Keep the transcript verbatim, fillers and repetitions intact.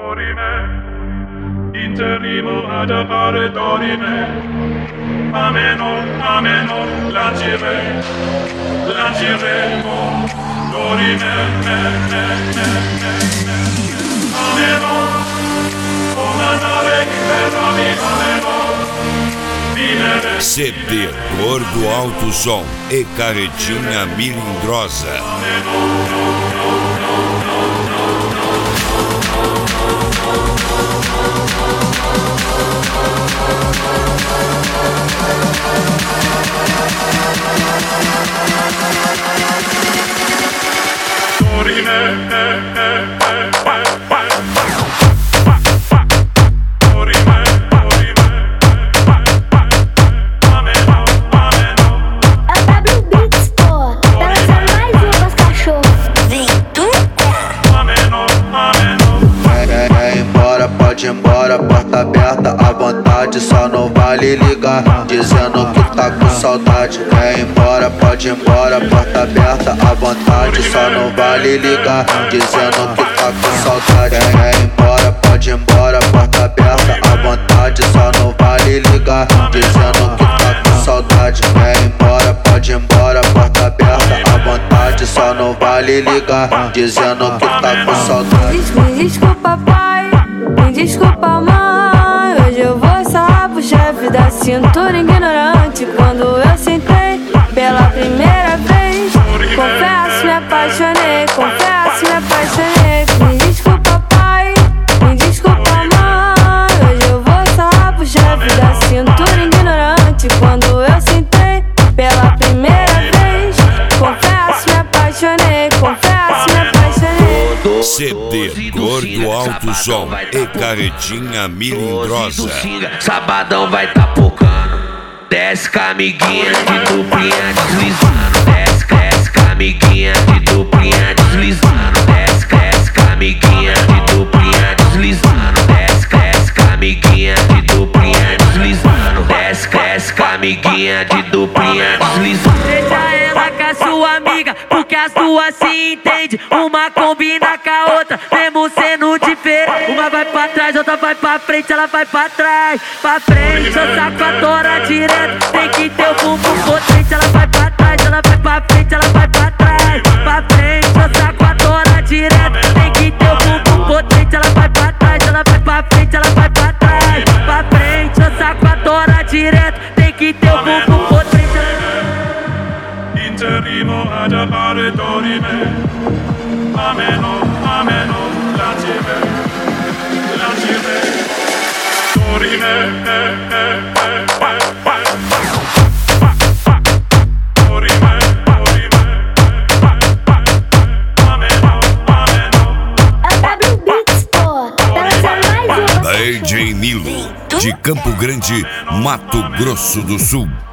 Dorime, interrimo ad appare dorime, ameno, ameno, lancire, lanciremo, dorime, me, me, me, me, me, ameno, uma nave que ferrami, ameno, vinere. C D Gordo Alto Som e Carretinha Milindrosa. Pode ir embora, porta aberta, à vontade, só não vale ligar, dizendo que tá com saudade. Quer ir embora, pode ir embora, porta aberta, à vontade, só não vale ligar, dizendo que tá com saudade. Quer ir embora, pode ir embora, porta aberta, à vontade, só não vale ligar, dizendo que tá com saudade. Quer ir embora, pode ir embora, porta aberta, à vontade, só não vale ligar, dizendo que tá com saudade. Me desculpa, pai. Me desculpa, mãe, hoje eu vou sarrar pro chefe da cintura ignorante. Quando eu sentei pela primeira vez, confesso, me apaixonei, confesso, me apaixonei. Me desculpa, pai, me desculpa, mãe, hoje eu vou sarrar pro chefe da cintura ignorante. Quando eu sentei pela primeira vez, confesso, me apaixonei, confesso, me apaixonei. C D Gordo Alto Som e Carretinha Milindrosa. Sabadão vai tá pocando. Desce com a amiguinha de duplinha deslizando. Desce, desce com a amiguinha de duplinha deslizando. Desce, desce com a amiguinha de duplinha deslizando. Desce, desce com a amiguinha de duplinha deslizando. Desce, desce com a amiguinha de duplinha deslizando. Deixa ela com a sua amiga, porque as duas se entendem. Uma combina com a outra, mesmo sendo diferente. Uma vai pra trás, outra vai pra frente, ela vai pra trás. Pra frente, eu saco a tora direto. Tem que ter o bumbum potente, ela vai pra trás, ela vai pra frente, ela vai pra trás. Pra frente, eu saco a tora direto. Tem que ter o bumbum potente, ela vai pra trás, ela vai pra frente, ela vai pra trás. Pra frente, eu saco a tora direto. Tem que ter o bumbum potente. Interrimo ad appare dorime, ameno, ameno, lancire, lancire, dorime, eh, eh, eh, eh, dorime, dorime, ameno, ameno. É o W Beats, pô, tá lançando mais uma. D J Nilo, de Campo Grande, Mato Grosso do Sul.